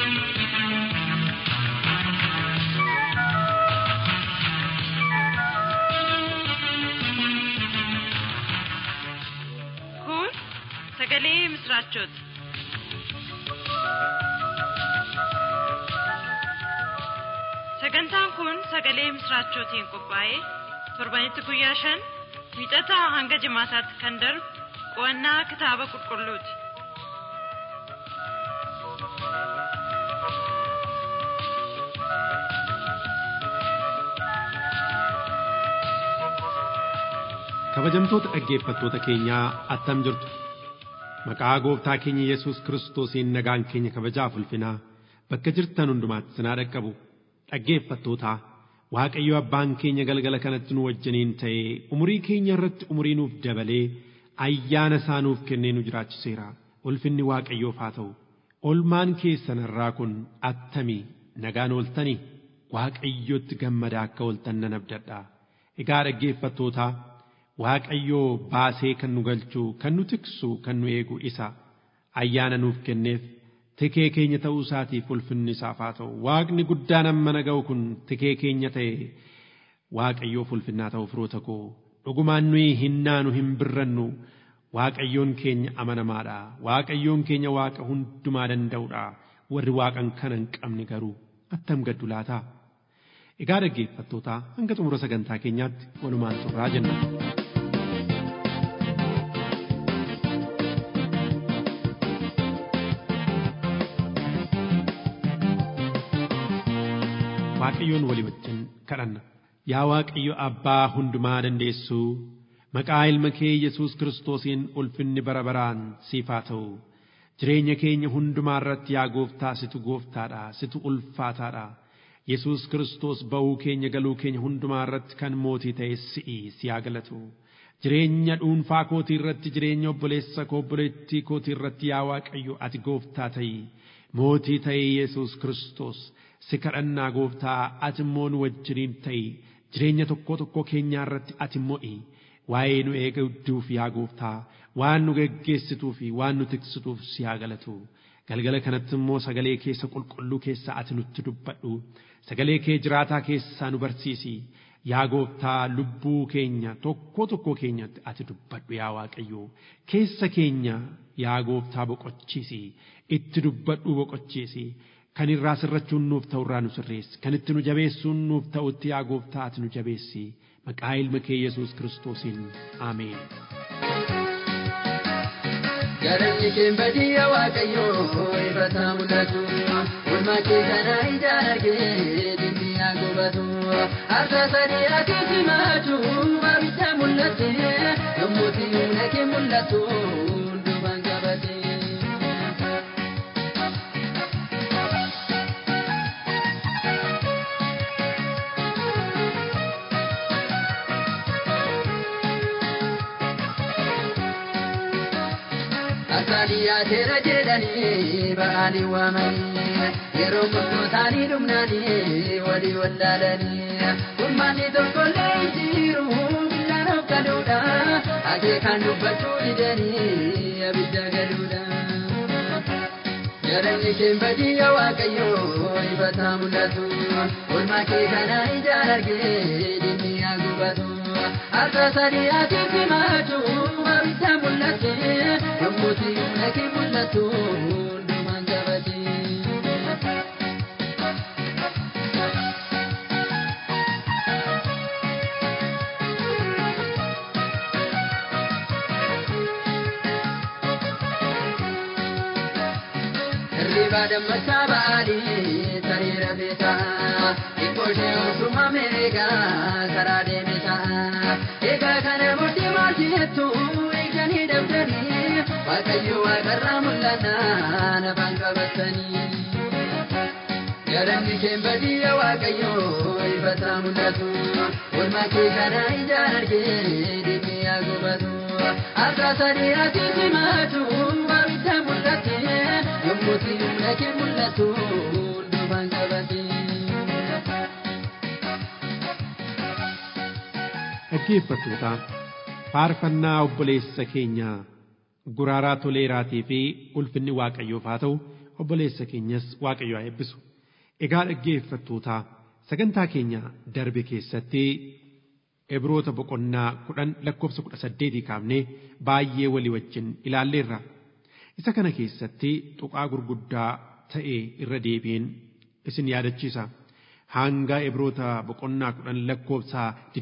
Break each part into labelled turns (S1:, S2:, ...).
S1: Sagalee Misraachooti. Sagantaan kun sagalee Misraachootiin qophaa'ee torbanitti guyyaa 5 wiixataa hanga jimaataatti kan darbu qo'annaa kitaaba qulqulluuti.
S2: Kabajamtoota dhaggeeffattoota keenyaa attam jirtu. Maqaa gooftaa keenya Yesuus Kiristoosiin nagaan keenya kabajaaf ulfinaa bakka jirtan hundumaatti sinaa dhaqqabu. Dhaggeeffattoota Waaqayyo abbaan keenya galgala kanatti nu wajjiniin ta'ee umurii keenya irratti umurii nuuf dabalee ayyaana isaa nuuf kennee nu jiraachiseera. Ulfinni Waaqayyoof haa ta'u. Olmaan keessan irraa kun attamii nagaan ooltanii Waaqayyotti gammadaa akka ooltan nan abdadha. Egaa dhaggeeffattoota Waaqayyoo baasee kan nu galchuu, kan nu tiksu, kan nu eegu isa ayyaana nuuf kenneef tikee keenya ta'uu isaatiif ulfinni isaaf haa ta'u. Waaqni guddaan amma naga'u kun tikee keenya ta'e Waaqayyoof ulfinnaa ta'u firoota koo. Dhugumaan nuyi hinnaanu hin birrannu. Waaqayyoon keenya amanamaadha. Waaqayyoon keenya Waaqa hundumaa danda'udha. Warri Waaqan kana hin qabne garuu attam gaddu laata. Egaa dhaggeeffattoota hanga xumura sagantaa keenyaatti walumaan turraa jenna. Waaqayyoon walii wajjin kadhanna. Yaa Waaqayyo abbaa hundumaa dandeessuu, maqaa ilma kee Yesuus Kiristoosiin ulfinni bara baraan siif haa ta'u. Jireenya keenya hundumaa irratti yaa gooftaa situ gooftaadha, situ ulfaataadha. Yesuus Kiristoos ba'uu keenya galuu keenya hundumaa irratti kan mootii ta'e si haa galatu. Jireenya dhuunfaa kootii irratti, jireenya obboleessa koo obboleettii kootii irratti yaa Waaqayyo ati gooftaa ta'i. Mootii ta'e Yesuus Kiristoos si kadhannaa gooftaa, ati immoo nu wajjiniin ta'i. Jireenya tokko keenyaa irratti ati mo'i. Waa'ee nu eegduuf yaa gooftaa, waan nu geggeessituu fi waan nu tiksituuf si haa galatu. Galgala kanatti immoo sagalee keessa qulqulluu keessa ati nutti dubbadhu. Sagalee kee jiraataa keessaa nu barsiisi. Yaa gooftaa lubbuu keenya tokko keenyatti ati dubbadhu yaa Waaqayyo. Keessa keenya yaa gooftaa boqochiisi. Itti dubbadhu boqochiisi. Kan irraa sirrachuun nuuf ta'u irraa nu sirreessi. Kan itti nu jabeessuun nuuf ta'utti yaa gooftaa ati nu jabeessi. Maqaa ilma kee Yesuus Kiristoosiin. Ameen.
S3: Garanni kee badii Waaqayyoo ifataa mul'atu. Olmaa kee kana ijaan argee dinni haa gubatu. Harka sadii ati simaatu abidda mul'ate. Yommuu humna kee mul'atu hundumaan qabate. Asaliyaa teera jedhanii ba'anii waamanii yeroo murtootaanii dhumnaanii walii wallaalanii ummanni tokkollee jiru billaan of galuudha akeekaan dubbachuu didanii abidda galuudha. Garanni kee badii Waaqayyoo ifataa mul'atu. Olmaa kee kana ijaan argee dinni haa gubatu. Harka sadii ati simaatu abidda mul'ate. Yommuu humna kee mul'atu hundumaan qabate. Hirriba dammaqsaa ba'anii sariira beekaa. Ikkooshee osuma meeqaa karaa deeme ta'a. Egaa kana booddee maal jettu eeganii dabdanii. Waaqayyo waaqarraa mul'annaan afaan qabatanii. Garanni kee badii Waaqayyoo ifataa mul'atu. Olmaa kee kana ijaan argee dinni haa gubatu. Harka sadii ati simaatu abidda mul'ate. Yommuu humna kee mul'atu hundumaan qabate.
S2: Dhaggeeffattoota faarfannaa obboleessa keenyaa Guraaraa Toleeraatii fi ulfinni Waaqayyoof haa ta'u. obboleessa keenyas Waaqayyo haa eebbisu. Egaa dhaggeeffattootaa sagantaa keenya darbe keessatti Ibroota boqonnaa 10 lakkoofsa 18 kaafnee baay'ee walii wajjin ilaalleerra. Isa kana keessatti tuqaa gurguddaa ta'e irra deebiin isin yaadachiisa. Hanga Ibroota boqonnaa 10 lakkoofsa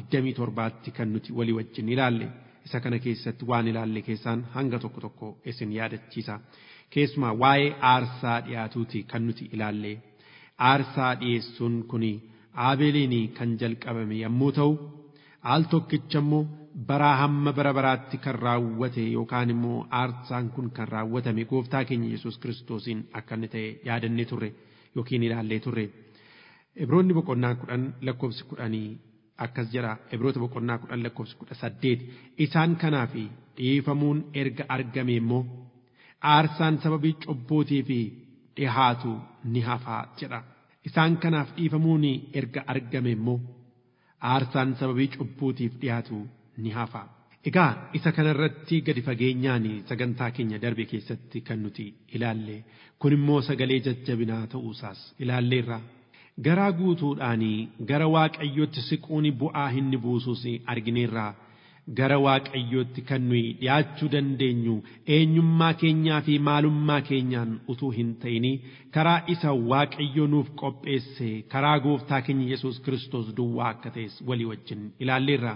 S2: 27tti kan nuti walii wajjin ilaalle. Isa kana keessatti waan ilaalle keessaan hanga tokko isin yaadachiisa. Keessumaa waa'ee aarsaa dhiyaatuuti kan nuti ilaalle. Aarsaa dhiyeessuun kuni Aabeeliin kan jalqabame yommuu ta'u, al tokkicha immoo baraa hamma bara baraatti kan raawwate yookaan immoo aarsaan kun kan raawwatame gooftaa keenya Yesuus Kiristoosiin akka inni ta'e yaadannee turre yookiin ilaallee turre. Ibroonni boqonnaa 10 lakkoofsi 10 akkas jedha. Ibroota boqonnaa 10 lakkoofsi 18 isaan kanaaf dhiifamuun erga argame immoo aarsaan sababii cubbuutiif dhihaatu ni hafa jedha. Isaan kanaaf dhiifamuun erga argame immoo aarsaan sababii cubbuutiif dhihaatu ni hafa. Egaa isa kanarratti gadi fageenyaan sagantaa keenya darbe keessatti kan nuti ilaalle kun immoo sagalee jajjabinaa ta'uusaas ilaalleerra. Garaa guutuudhaan gara Waaqayyootti siquun bu'aa inni buusus argineerra. Gara Waaqayyootti kan nuyi dhiyaachuu dandeenyu eenyummaa keenyaa fi maalummaa keenyaan utuu hin ta'in karaa isa Waaqayyo nuuf qopheesse karaa gooftaa keenya Yesuus Kiristoos duwwaa akka ta'es walii wajjin ilaalleerra.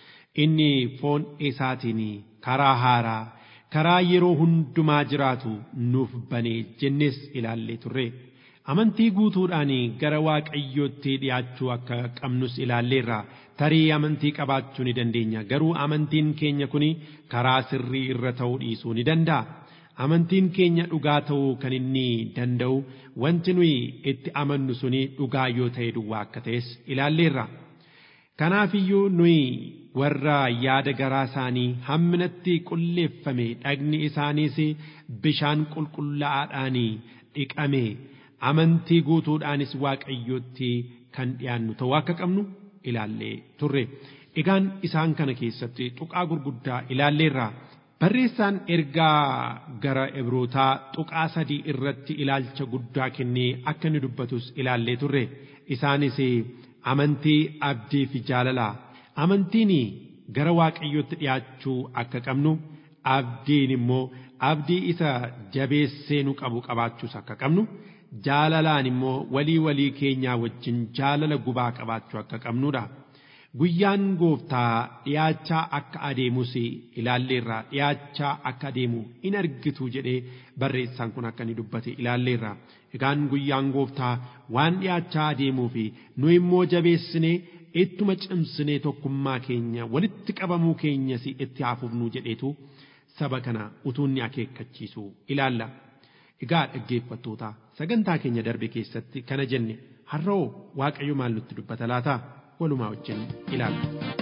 S2: Inni foon isaatiin karaa haaraa karaa yeroo hundumaa jiraatu nuuf banee jennes ilaallee turre. Amantii guutuudhaan gara Waaqayyootti dhiyaachuu akka qabnus ilaalleerra. Tarii amantii qabaachuu ni dandeenya. Garuu amantiin keenya kun karaa sirrii irra ta'uu dhiisuu ni danda'a. Amantiin keenya dhugaa ta'uu kan inni danda'u wanti nuyi itti amannu suni dhugaa yoo ta'e duwwaa akka ta'es ilaalleerra. Kanaafiyyuu nuyi warra yaada garaa isaanii hamminatti qulleeffame dhagni isaaniis bishaan qulqullaa'aadhaan dhiqame amantii guutuudhaanis Waaqayyootti kan dhiyaannu ta'uu akka qabnu ilaallee turre. Egaan isaan kana keessatti tuqaa gurguddaa ilaalleerra. Barreessaan ergaa gara Ibrootaa tuqaa 3 irratti ilaalcha guddaa kennee akka inni dubbatus ilaallee turre. Isaanis amantii, abdii fi jaalala. Amantiin gara Waaqayyootti dhiyaachuu akka qabnu, abdiin immoo abdii isa jabeessee nu qabaachuus akka qabnu, jaalalaan immoo walii keenyaa wajjin jaalala gubaa qabaachuu akka qabnudha. Guyyaan gooftaa dhiyaachaa akka adeemus ilaalleerra. Dhiyaachaa akka adeemu in argitu jedhee barreessaan kun akka inni dubbate ilaalleerra. Egaan guyyaan gooftaa waan dhiyaachaa adeemuu fi nu immoo jabeessinee ittuma cimsinee tokkummaa keenya walitti qabamuu keenyas itti haafufnu jedheetu saba kana utuunni akeekkachiisu ilaalla. Egaa dhaggeeffattoota sagantaa keenya darbe keessatti kana jenne har'oo Waaqayyo maal nutti dubbata laata? Walumaa wajjin ilaalla.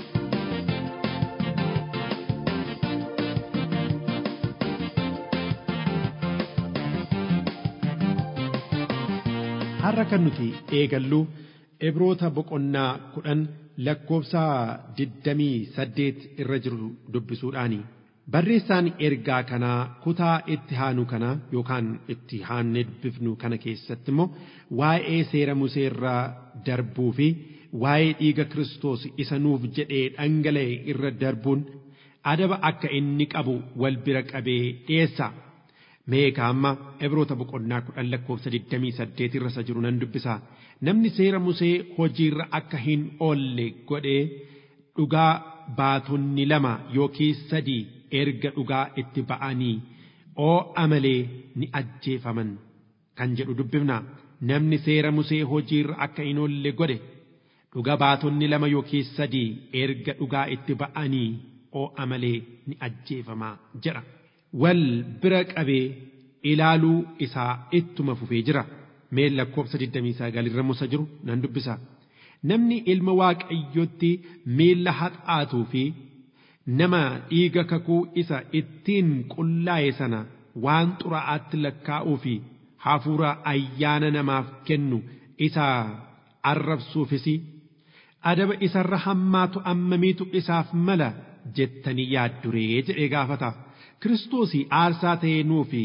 S2: Har'a kan nuti eegallu Ibroota boqonnaa 10 lakkoofsa 28 irra jiru dubbisuudhaani. Barreessaan ergaa kanaa kutaa itti haanu kana yookaan itti haannee dubbifnu kana keessatti immoo waa'ee seera Musee irraa darbuu fi waa'ee dhiiga Kiristoos isa nuuf jedhee dhangala'e irra darbuun adaba akka inni qabu wal bira qabee dhiyeessa. Mee amma Ibroota boqonnaa 10 lakkoofsa 28 irra jiru nan dubbisa. Namni seera Musee hojiirra akka hin oolle godhee dhugaa baatonni 2 yookiin 3 erga dhugaa itti ba'anii oo'a malee ni ajjeefaman kan jedhu dubbifna. Namni seera Musee hojiirra akka hin oolle godhe dhugaa baatonni 2 yookiin 3 erga dhugaa itti ba'anii oo'a malee ni ajjeefama jedha. Wal bira qabee ilaaluu isaa ittuma fufee jira. Mee lakkoofsa 29 irra musa jiru nan dubbisa. Namni ilma Waaqayyootti miilla haxaatuu fi nama dhiiga kakuu isa ittiin qullaa'e sana waan xuraa'aatti lakkaa'uu fi hafuura ayyaana namaaf kennu isa arrabsuufis adaba isarra hammaatu ammamiitu isaaf mala jettanii yaadduree jedhee gaafata. Kiristoos aarsaa ta'ee nuufi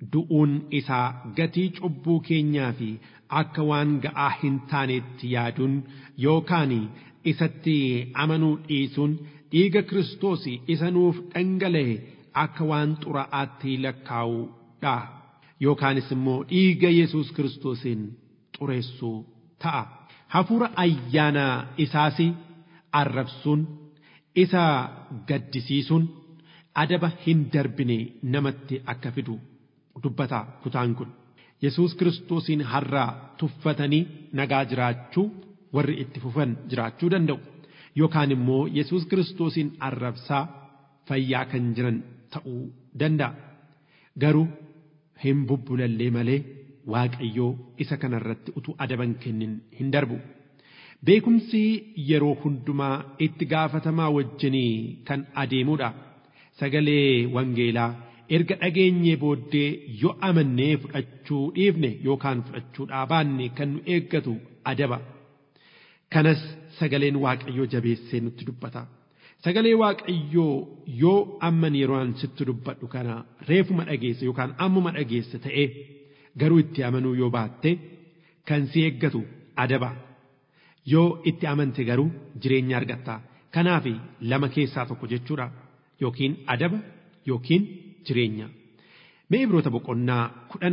S2: du'uun isaa gatii cubbuu keenyaa fi akka waan ga'aa hin taanetti yaaduun yookaan isatti amanuu dhiisuun dhiiga Kiristoos isa nuuf dhangala'e akka waan xuraa'aatti lakkaa'uudha yookaanis immoo dhiiga Yesuus Kiristoosiin xureessuu ta'a. Hafuura ayyaana isaas arrabsuun isa gaddisiisuun adaba hin darbine namatti akka fidu dubbata kutaan kun. Yesuus Kiristoosiin har'a tuffatanii nagaa jiraachuu warri itti fufan jiraachuu danda'u yookaan immoo Yesuus Kiristoosiin arrabsaa fayyaa kan jiran ta'uu danda'a. Garuu hin bubbulallee malee Waaqayyoo isa kanarratti utuu adaban kennin hin darbu. Beekumsi yeroo hundumaa itti gaafatamaa wajjinii kan adeemudha. Sagalee wangeelaa erga dhageenyee booddee yoo amannee fudhachuu dhiifne yookaan fudhachuu baanne kan nu eeggatu adaba. Kanas sagaleen Waaqayyoo jabeessee nutti dubbata. Sagalee Waaqayyoo yoo amman yeroo an sitti dubbadhu kana reefuma dhageesse yookaan ammuma dhageesse ta'ee garuu itti amanuu yoo baatte kan si eeggatu adaba. Yoo itti amante garuu jireenya argatta. Kanaaf lama keessaa tokko jechuudha. Yookiin adaba yookiin jireenya. Mee Ibroota boqonnaa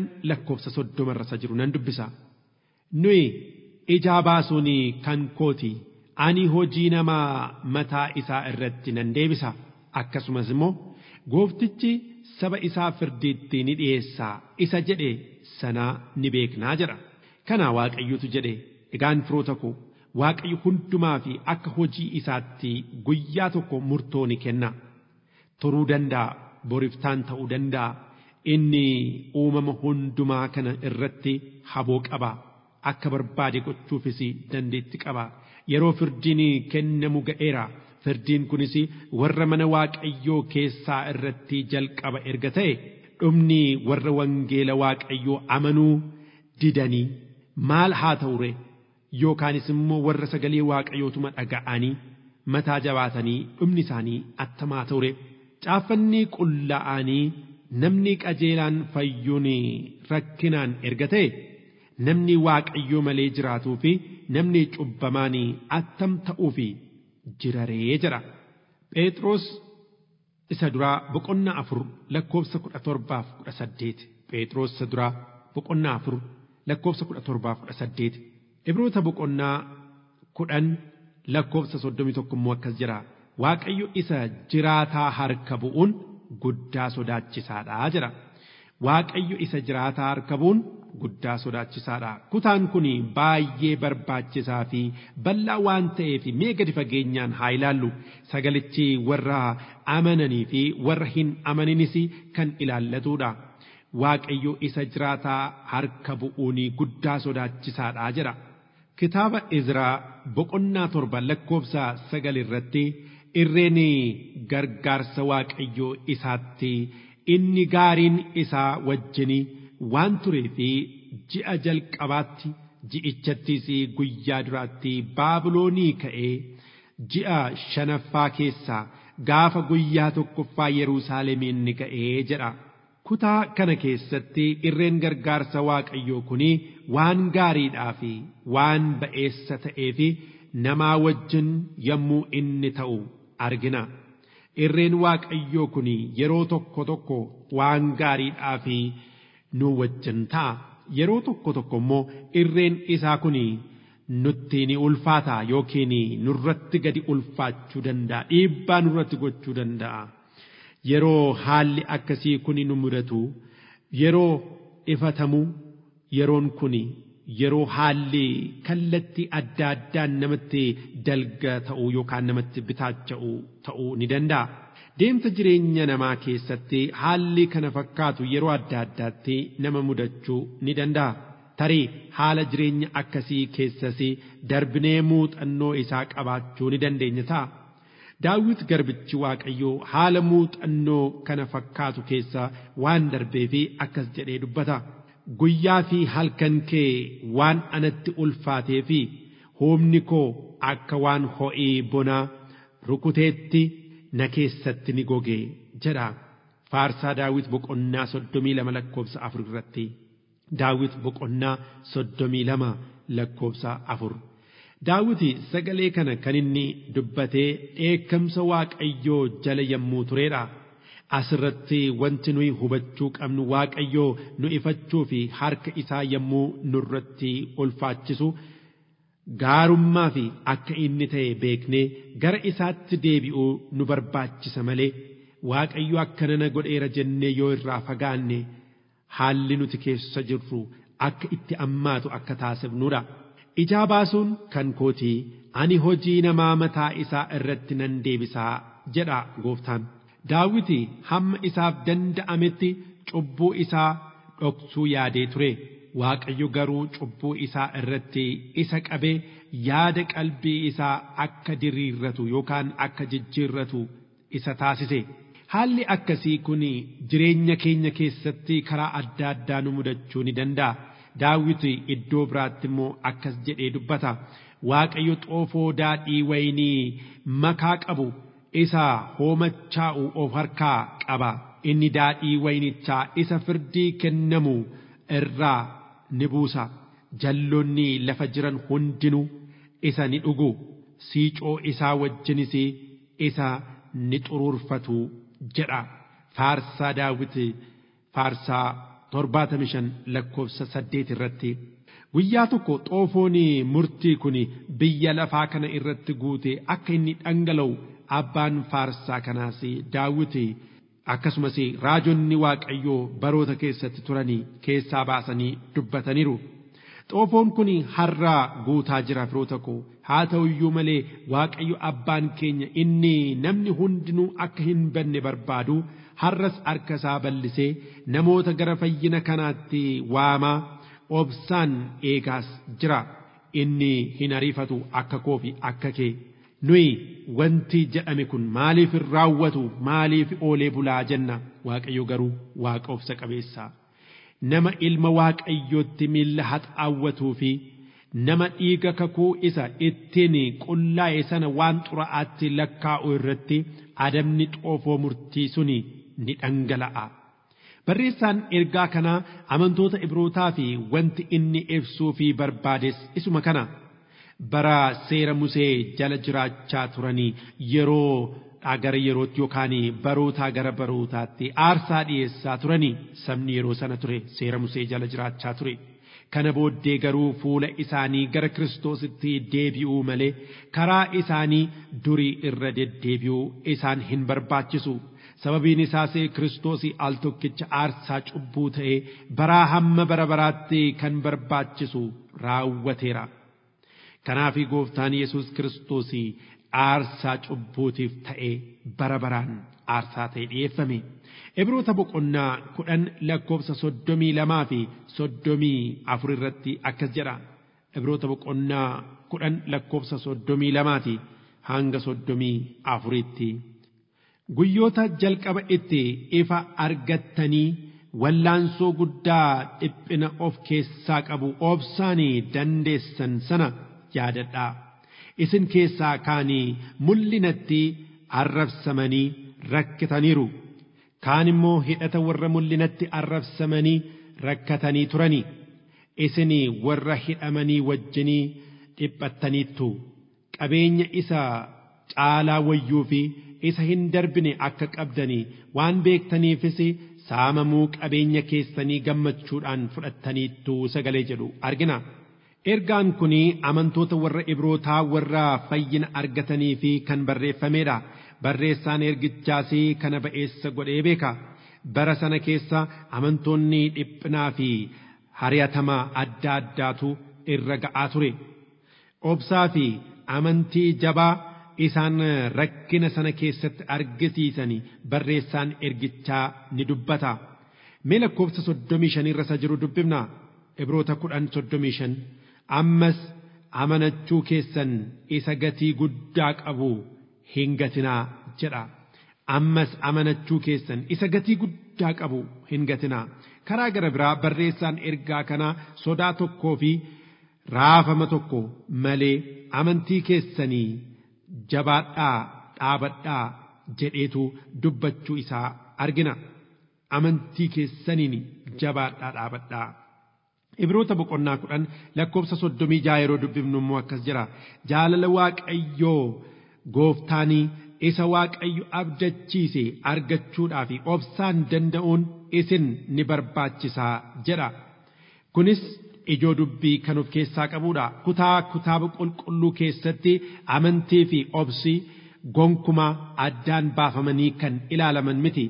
S2: 10:30 jiru nan dubbisa. Nuyi ijaa baasuun kan kooti ani hojii namaa mataa isaa irratti nan deebisa. Akkasumas immoo gooftichi saba isaa firdiitti ni dhiyeessa isa jedhe sanaa ni beeknaa jedha. Kana Waaqayyotu jedhe. Egaan firoota koo Waaqayyo hundumaa fi akka hojii isaatti guyyaa tokko murtoo ni kenna. Turuu danda'a, boriftaan ta'uu danda'a. Inni uumama hundumaa kana irratti haboo qaba. Akka barbaade gochuufis dandeetti qaba. Yeroo firdiin kennamu ga'eera. Firdiin kunis warra mana Waaqayyoo keessaa irratti jalqaba erga ta'e dhumni warra wangeela Waaqayyoo amanuu didanii maal haa ta'ure? Yookaanis immoo warra sagalee Waaqayyootuma dhaga'anii mataa jabaatanii dhumni isaanii attamaa ta'ure? Caaffanni qullaa'anii namni qajeelaan fayyuun rakkinaan erga ta'e namni Waaqayyoo malee jiraatuu fi namni cubbamaan attam ta'uuf jiraree jedha. Phexros isa duraa boqonnaa 4:17-18. Phexros isa duraa boqonnaa 4:17-18. Ibroota boqonnaa 10:31 immoo akkas jira. Waaqayyo isa jiraataa harka bu'uun guddaa sodaachisaadha jedha. Waaqayyo isa jiraataa harka bu'uun guddaa sodaachisaadha. Kutaan kun baay'ee barbaachisaa fi bal'aa waan ta'eef mee gadi fageenyaan haa ilaallu. Sagalichi warra amananii fi warra hin amaninis kan ilaallatudha. Waaqayyo isa jiraataa harka bu'uun guddaa sodaachisaadha jedha. Kitaaba Izraa boqonnaa 7:9 irratti irreen gargaarsa Waaqayyoo isaatti inni gaariin isaa wajjin waan turee fi ji'a jalqabaatti ji'ichattis guyyaa duraatti Baabiloonii ka'ee ji'a shanaffaa keessaa gaafa guyyaa tokkoffaa Yerusaalemiin ni ka'ee jedha. Kutaa kana keessatti irreen gargaarsa Waaqayyoo kuni waan gaariidhaa fi waan ba'eessa ta'ee fi namaa wajjin yommuu inni ta'u argina. Irreen Waaqayyoo kuni yeroo tokko tokko waan gaariidhaa fi nu wajjin ta'a. Yeroo tokko tokko immoo irreen isaa kuni nutti ni ulfaata yookiin nurratti gadi ulfaachuu danda'a. Dhiibbaa nurratti gochuu danda'a. Yeroo haalli akkasii kuni nu mudatu yeroo ifatamu yeroon kuni yeroo haalli kallattii adda addaan namatti dalga ta'uu yookaan namatti bitaacha'u ta'uu ni danda'a. Deemsa jireenya namaa keessatti haalli kana fakkaatu yeroo adda addaatti nama mudachuu ni danda'a. Tarii haala jireenya akkasii keessas darbinee muuxannoo isaa qabaachuu ni dandeenya ta'a. Daawit garbichi Waaqayyoo haala muuxannoo kana fakkaatu keessa waan darbee fi akkas jedhee dubbata. Guyyaa fi halkan kee waan anatti ulfaatee fi humni koo akka waan ho'ii bonaa rukuteetti na keessatti ni goge jedha. faarsaa daawit boqonnaa 32 lakkoofsa 4 irratti daawit boqonnaa 32 lakkoofsa 4 daawiti sagalee kana kan inni dubbatee dheekkamsa waaqayyoo jala yommuu tureedha. Asirratti wanti nuyi hubachuu qabnu waaqayyoo nu ifachuu fi harka isaa yommuu nurratti ulfaachisu gaarummaa fi akka inni ta'e beeknee gara isaatti deebi'uu nu barbaachisa malee waaqayyo akkana na godheera jennee yoo irraa fagaanne haalli nuti keessa jirru akka itti ammaatu akka taasifnudha. Ijaa baasuun kan kootii ani hojii namaa mataa isaa irratti nan deebisaa jedha gooftaan. Daawiti hamma isaaf danda'ametti cubbuu isaa dhoksuu yaadee ture. Waaqayyo garuu cubbuu isaa irratti isa qabee yaada qalbii isaa akka diriirratu yookaan akka jijjiirratu isa taasise. Haalli akkasii kun jireenya keenya keessatti karaa adda addaa nu mudachuu ni danda'a. Daawiti iddoo biraatti immoo akkas jedhee dubbata. Waaqayyo xoofoo daadhii wayinii makaa qabu isa hoomachaa'u of harkaa qaba. Inni daadhii wayinichaa isa firdii kennamu irraa ni buusa. Jalloonni lafa jiran hundinuu isa ni dhugu. Siicoo isaa wajjinis isa ni xuruurfatu jedha. Faarsaa daawiti faarsaa 75 lakkoofsa 8 irratti. Guyyaa tokko xoofoon murtii kun biyya lafaa kana irratti guute akka inni dhangala'u abbaan faarsaa kanaas daawiti akkasumas raajonni waaqayyoo baroota keessatti turanii keessaa baasanii dubbataniiru. Xoofoon kun har'aa guutaa jira firoota koo. Haa ta'u iyyuu malee waaqayyo abbaan keenya inni namni hundinuu akka hin banne barbaadu har'as harka isaa bal'isee namoota gara fayyina kanaatti waamaa obsaan eegaas jira. Inni hin ariifatu akka koo fi akka kee. Nuyi wanti jedhame kun maaliif hin raawwatu maaliif oolee bulaa jenna. Waaqayyo garuu waaqa obsa qabeessaa. Nama ilma waaqayyootti miilla haxaawwatuu fi nama dhiiga kakuu isa ittiin qullaa'e sana waan xuraa'aatti lakkaa'u irratti adabni xoofoo murtii suni ni dhangala'a. Barreessaan ergaa kanaa amantoota Ibrootaa fi wanti inni ibsuu fi barbaades isuma kana. Bara seera Musee jala jiraachaa turanii yeroo gara yerootti yookaan barootaa gara barootaatti aarsaa dhiyeessaa turanii sabni yeroo sana ture seera Musee jala jiraachaa ture. Kana booddee garuu fuula isaanii gara Kiristoositti deebi'uu malee karaa isaanii durii irra deddeebi'uu isaan hin barbaachisu. Sababiin isaas Kiristoos al tokkicha aarsaa cubbuu ta'ee baraa hamma bara baraatti kan barbaachisu raawwateera. Kanaaf gooftaan Yesuus Kiristoos aarsaa cubbuutiif ta'ee bara baraan aarsaa ta'e dhiyeeffame. Ibroota boqonnaa 10 lakkoofsa 32 fi 34 irratti akkas jedha. Ibroota boqonnaa 10 lakkoofsa 32 hanga 34tti. Guyyoota jalqaba itti ifa argattanii wallaansoo guddaa dhiphina of keessaa qabu obsaanii dandeessan sana yaadadhaa. Isin keessaa kaanii mul'inatti arrabsamanii rakkataniiru. Kaan immoo hidhata warra mul'inatti arrabsamanii rakkatanii turani. Isin warra hidhamanii wajjinii dhiphattaniittu. Qabeenya isa caalaa wayyuu fi isa hin darbine akka qabdanii waan beektaniifis saamamuu qabeenya keessanii gammachuudhaan fudhattaniittu sagalee jedhu argina. Ergaan kun amantoota warra Ibrootaa warra fayyina argatanii fi kan barreeffamedha. Barreessaan ergichaas kana ba'eessa godhee beeka. Bara sana keessa amantoonni dhiphinaa fi hari'atamaa adda addaatu irra ga'aa ture. Obsaa fi amantii jabaa isaan rakkina sana keessatti argisiisanii barreessaan ergichaa ni dubbata. Mee lakkoofsa 35 irra isa jiru dubbifna. Ibroota 10:35. Ammas amanachuu keessan isa gatii guddaa qabu hin gatinaa jedha. Ammas amanachuu keessan isa gatii guddaa qabu hin gatinaa. Karaa gara biraa barreessaan ergaa kanaa sodaa tokkoo fi raafama tokko malee amantii keessanii jabaadhaa dhaabadhaa jedheetu dubbachuu isaa argina. amantii keessaniin jabaadhaa dhaabadhaa. Ibroota boqonnaa 10 lakkoofsa 36 yeroo dubbifnu immoo akkas jira. Jaalala Waaqayyoo gooftaanii isa Waaqayyo abdachiise argachuudhaaf obsaan danda'uun isin ni barbaachisaa jedha. Kunis ijoo dubbii kan of keessaa qabudha. Kitaaba qulqulluu keessatti amantii fi obsi gonkumaa addaan baafamanii kan ilaalaman miti.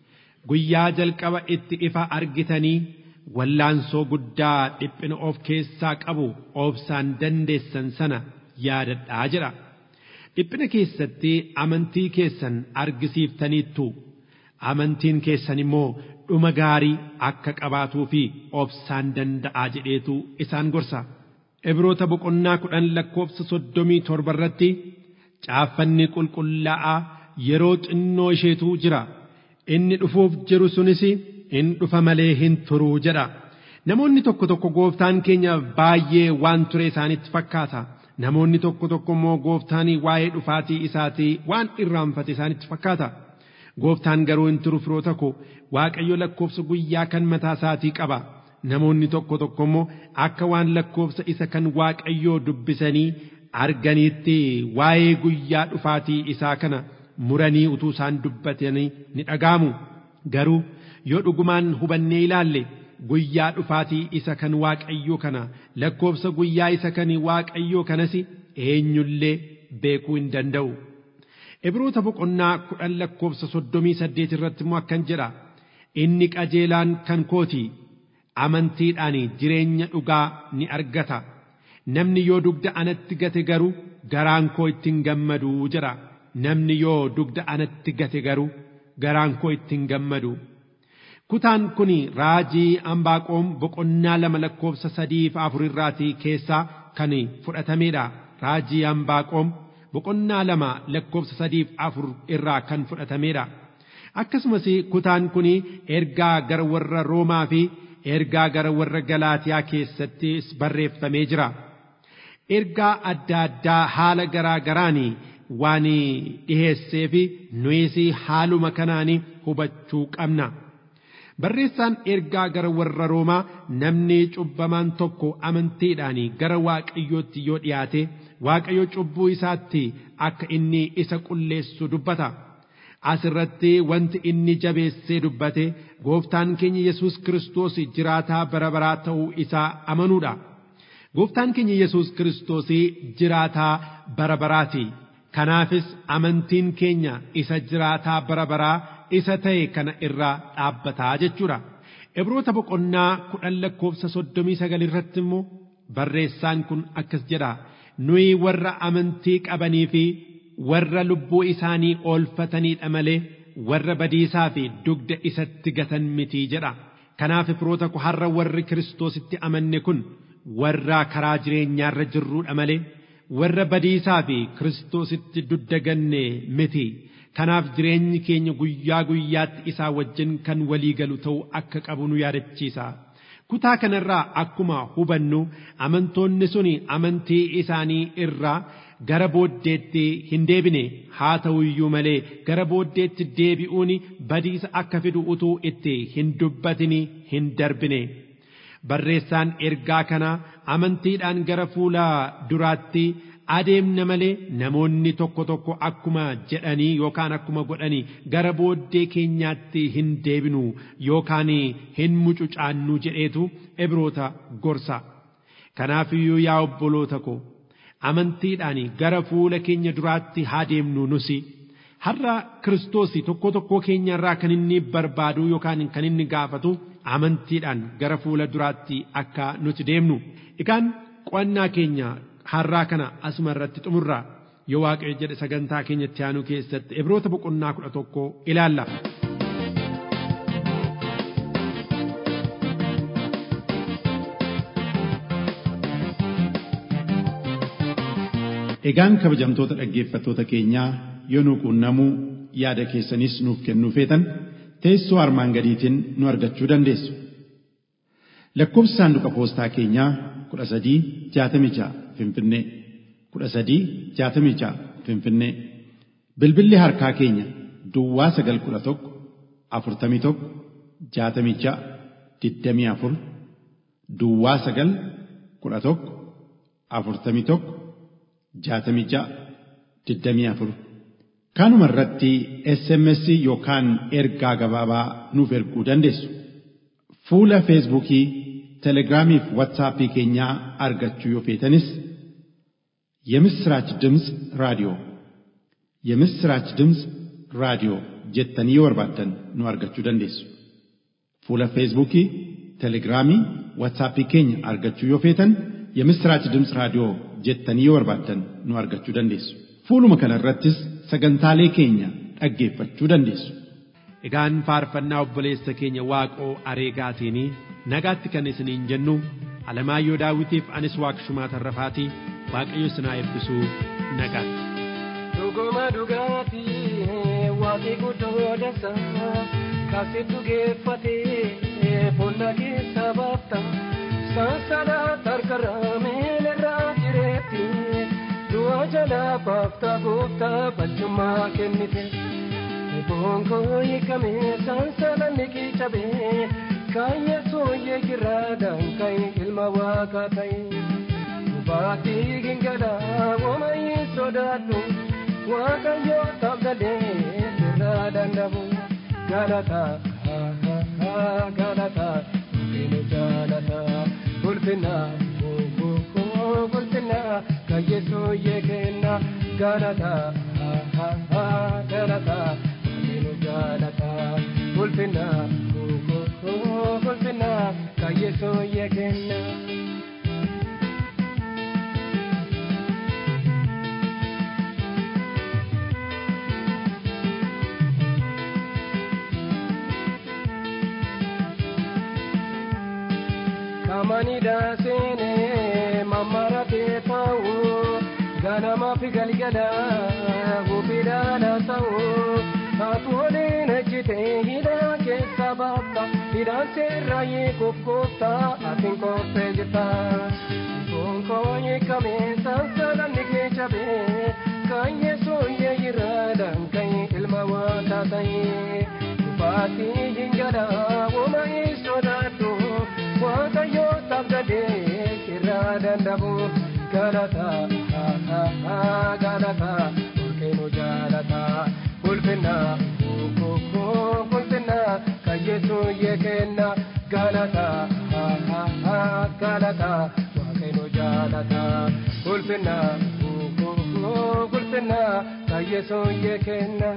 S2: Guyyaa jalqaba itti ifa argitanii wallaansoo guddaa dhiphina of keessaa qabu obsaan dandeessan sana yaadadhaa jedha. Dhiphina keessatti amantii keessan argisiiftaniittu. Amantiin keessan immoo dhuma gaarii akka qabaatuu fi obsaan danda'aa jedheetu isaan gorsa. Ibroota boqonnaa 10 lakkoofsa 37 irratti caaffanni qulqullaa'aa yeroo xinnoo isheetu jira. Inni dhufuuf jiru sunis in dhufa malee hin turuu jedha. Namoonni tokko tokko gooftaan keenya baay'ee waan ture isaanitti fakkaata. Namoonni tokko tokko immoo gooftaanii waa'ee dhufaatii isaatii waan irraanfate isaanitti fakkaata. Gooftaan garuu hin turu firoota koo. Waaqayyo lakkoofsa guyyaa kan mataa isaatii qaba. Namoonni tokko tokko immoo akka waan lakkoofsa isa kan Waaqayyoo dubbisanii arganiitti waa'ee guyyaa dhufaatii isaa kana muranii utuu isaan dubbatanii ni dhaga'amu. Garuu yoo dhugumaan hubannee ilaalle guyyaa dhufaatii isa kan Waaqayyoo kana lakkoofsa guyyaa isa kan Waaqayyoo kanas eenyullee beekuu hin danda'u. Ibroota boqonnaa 10 lakkoofsa 38 irratti immoo akkan jedha. Inni qajeelaan kan kooti amantiidhaan jireenya dhugaa ni argata. Namni yoo dugda anatti gate garuu garaan koo ittiin gammadu jedha. Namni yoo dugda anatti gate garuu garaan koo ittiin gammadu. Kutaan kun raajii Ambaaqoom boqonnaa 2 lakkoofsa 3-4 irraatii keessaa kan fudhatamedha. Raajii Ambaaqoom boqonnaa 2 lakkoofsa 3-4 irraa kan fudhatamedha. Akkasumas kutaan kun ergaa gara warra Roomaa fi ergaa gara warra Galaatiyaa keessatti barreeffamee jira. Ergaa adda addaa haala garaa garaan waan dhiheessee fi nuyis haaluma kanaan hubachuu qabna. Barreessaan ergaa gara warra Roomaa namni cubbamaan tokko amantiidhaan gara Waaqayyootti yoo dhiyaate Waaqayyo cubbuu isaatti akka inni isa qulleessu dubbata. Asirratti wanti inni jabeessee dubbate gooftaan keenya Yesuus Kiristoos jiraataa bara baraa ta'uu isaa amanuudha. Gooftaan keenya Yesuus Kiristoos jiraataa bara baraati. Kanaafis amantiin keenya isa jiraataa bara baraa isa ta'e kana irraa dhaabbataa jechuudha. Ibroota boqonnaa 10 lakkoofsa 39 irratti immoo barreessaan kun akkas jedha. Nuyi warra amantii qabanii fi warra lubbuu isaanii oolfataniidha malee warra badiisaa fi dugda isatti gatan miti jedha. Kanaaf firoota koo har'a warri Kiristoositti amanne kun warra karaa jireenyaarra jirruudha malee warra badiisaa fi Kiristoositti dugda ganne miti. Kanaaf jireenyi keenya guyyaa guyyaatti isaa wajjin kan walii galu ta'uu akka qabu nu yaadachiisa. Kutaa kanarraa akkuma hubannu amantoonni suni amantii isaanii irraa gara booddeetti hin deebine. Haa ta'u iyyuu malee gara booddeetti deebi'uun badiisa akka fidu utuu itti hin dubbatini hin darbine. Barreessaan ergaa kana amantiidhaan gara fuula duraatti adeemna malee namoonni tokko tokko akkuma jedhanii yookaan akkuma godhanii gara booddee keenyaatti hin deebinu yookaan hin mucucaannu jedheetu Ibroota gorsa. Kanaafiyyuu yaa obboloota ko amantiidhaan gara fuula keenya duraatti haa deemnu nusi. Har'a Kiristoos tokko tokko keenyarraa kan inni barbaadu yookaan kan inni gaafatu amantiidhaan gara fuula duraatti akka nuti deemnu. Egaan qo'annaa keenya har'aa kana asuma irratti xumurra. Yoo Waaqayyo jedhe sagantaa keenyatti aanu keessatti Ibroota boqonnaa 11 ilaalla.
S4: Egaan kabajamtoota dhaggeeffattoota keenyaa yoo nu quunnamuu yaada keessanis nuuf kennuu feetan teessoo armaan gadiitiin nu argachuu dandeessu. Lakkoofsi saanduqa poostaa keenyaa 1366 Finfinnee 1366 Finfinnee. Bilbilli harkaa keenya Duwwaa 911 41 66 24 Duwwaa 9 11 41 66 24 Kanuma irratti SMS yookaan ergaa gabaabaa nuuf erguu dandeessu. Fuula Feesbuukii, Telegiraamii fi Waatsaappii keenyaa argachuu yoo feetanis የምስራች ድምፅ ራዲዮ jettanii yoo barbaaddan nu argachuu dandeessu. Fuula Feesbuukii, Telegiraamii, Waatsaappii keenya argachuu yoo feetan የምስራች ድምፅ raadiyoo jettanii yoo barbaaddan nu argachuu dandeessu. Fuuluma kana irrattis sagantaalee keenya dhaggeeffachuu dandeessu.
S2: Egaan faarfannaa obboleessa keenya Waaqoo Areegaatiin nagaatti kan isiniin jennu Alamaayyoo Daawitiif anis Waaqshumaa Tarrafaatii Waaqayyo isin haa eebbisu nagaatti.
S5: Dhuguma dhugaati waaqni guddoo dansa kaasee dhugeeffatee boolla keessa baafta sansala tarkaraa miilarraa jireetti du'a jala baafta gooftaa balchummaa kennite. Bongo yekame sansala niki chabe kaya soye kirada kai ilma wakatai bati gingala wamai sodatu wakayo tabdale kirada ndabu galata galata kino jalata ulfina ulfina kaya soye kena galata galata galata ulfina ulfina kayeso yekena kamani dasene mamara te pau ganama pigalgala hubidala tau Atole nejite hida ke sabata hida serraye kokota atin ko pejta bonko ye kame sansala nike chabe kanye soye iradan kai ilma wata tai pati hingada woma isodatu wata yo tabdade iradan dabu galata galata keno jalata ulfina ulfina kayesu yekena galata galata wakeno jalata ulfina ulfina kayesu yekena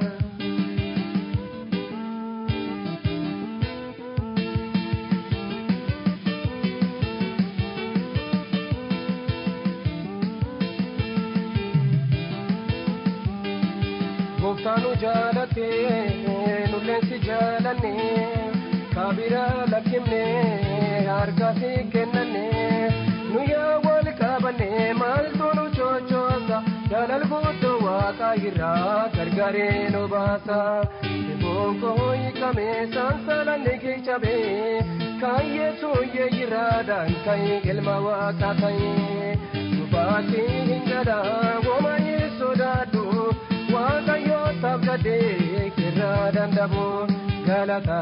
S5: Tanu jalate nulensi jalane kabira lakimne harkasi kennane nuya wal kabane mal tonu chochosa dalal buto waka gira gargare no basa bonko ikame sansala neke chabe kaye soye iradan kai gelma waka kai subati hingada woma yesodadu waka yo tabdade kiradan dabu galata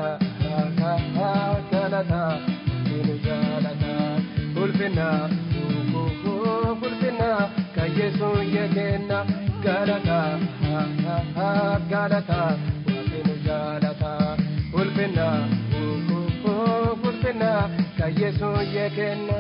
S5: galata kinu galata ulfina ulfina kayesu yekena galata galata kinu galata ulfina ulfina kayesu yekena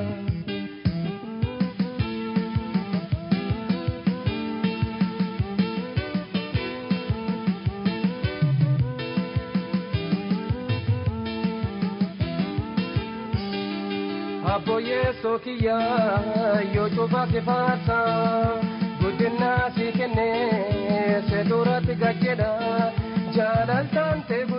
S5: Apoye sokiya yo choba ke pasa gudna sikene se durat gajeda jalal tante